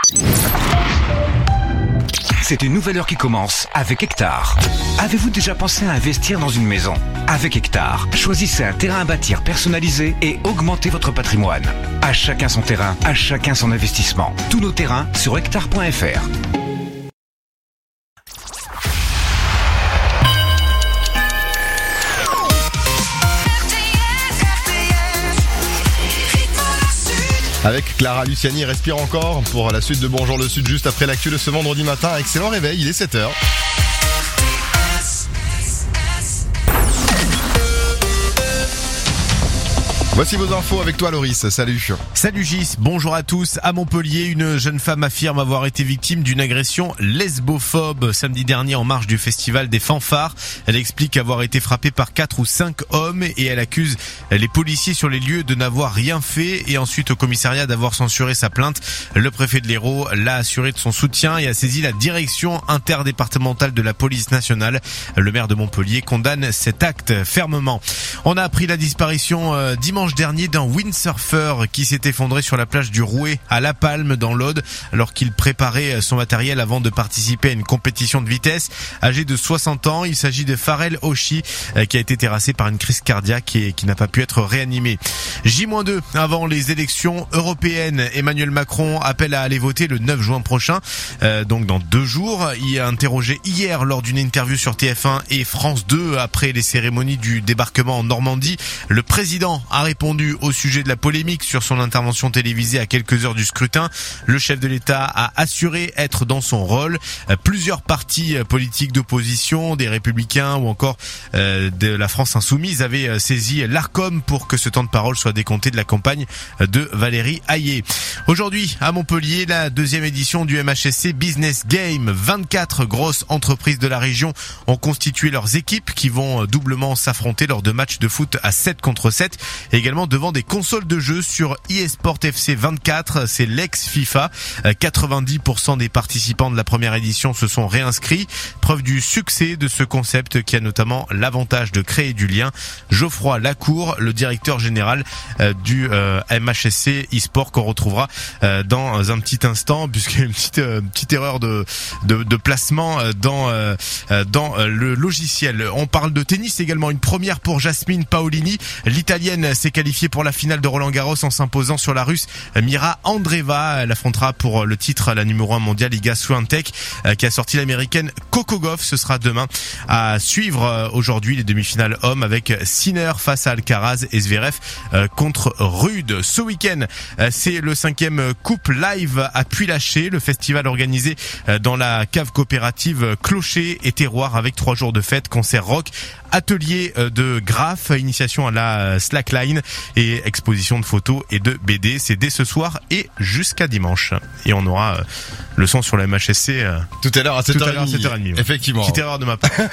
C'est une nouvelle heure qui commence avec Hectare. Avez-vous déjà pensé à investir dans une maison ? Avec Hectare, choisissez un terrain à bâtir personnalisé et augmentez votre patrimoine. À chacun son terrain, à chacun son investissement. Tous nos terrains sur hectare.fr. Avec Clara Luciani, respire encore pour la suite de Bonjour le Sud juste après l'actu de ce vendredi matin. Excellent réveil, il est 7h. Voici vos infos avec toi Loris, salut. Salut Gis, bonjour à tous. À Montpellier, une jeune femme affirme avoir été victime d'une agression lesbophobe samedi dernier en marge du festival des fanfares. Elle explique avoir été frappée par 4 ou 5 hommes et elle accuse les policiers sur les lieux de n'avoir rien fait et ensuite au commissariat d'avoir censuré sa plainte. Le préfet de l'Hérault l'a assuré de son soutien et a saisi la direction interdépartementale de la police nationale. Le maire de Montpellier condamne cet acte fermement. On a appris la disparition dimanche dernier d'un windsurfer qui s'est effondré sur la plage du Rouet à La Palme dans l'Aude alors qu'il préparait son matériel avant de participer à une compétition de vitesse. Âgé de 60 ans, il s'agit de Farel Oshi qui a été terrassé par une crise cardiaque et qui n'a pas pu être réanimé. J-2 avant les élections européennes, Emmanuel Macron appelle à aller voter le 9 juin prochain, donc dans 2 jours. Il a interrogé hier lors d'une interview sur TF1 et France 2 après les cérémonies du débarquement en Normandie. Le président a répondu au sujet de la polémique sur son intervention télévisée à quelques heures du scrutin. Le chef de l'État a assuré être dans son rôle. Plusieurs partis politiques d'opposition, des Républicains ou encore de la France Insoumise avaient saisi l'Arcom pour que ce temps de parole soit décompté de la campagne de Valérie Hayé. Aujourd'hui, à Montpellier, la 2e édition du MHSC Business Game. 24 grosses entreprises de la région ont constitué leurs équipes qui vont doublement s'affronter lors de matchs de foot à 7 contre 7. Également devant des consoles de jeux sur eSport FC 24, c'est l'ex-FIFA. 90% des participants de la première édition se sont réinscrits. Preuve du succès de ce concept qui a notamment l'avantage de créer du lien. Geoffroy Lacour, le directeur général du MHSC eSport qu'on retrouvera dans un petit instant puisqu'il y a une petite erreur de placement dans le logiciel. On parle de tennis également, une première pour Jasmine Paolini. L'Italienne s'est qualifiée pour la finale de Roland-Garros en s'imposant sur la Russe Mira Andreeva. Elle affrontera pour le titre la numéro 1 mondiale Iga Swiatek qui a sorti l'américaine Coco Gauff. Ce sera demain à suivre aujourd'hui les demi-finales hommes avec Sinner face à Alcaraz et Zverev contre Rude. Ce week-end, c'est le 5e Coupe Live à Puy-Laché, le festival organisé dans la cave coopérative Clocher et Terroir avec 3 jours de fête, concert rock, atelier de graphes, initiation à la slackline et exposition de photos et de BD. C'est dès ce soir et jusqu'à dimanche. Et on aura le son sur la MHSC tout à l'heure à 7h30. Ouais. Effectivement. Petite erreur de ma part.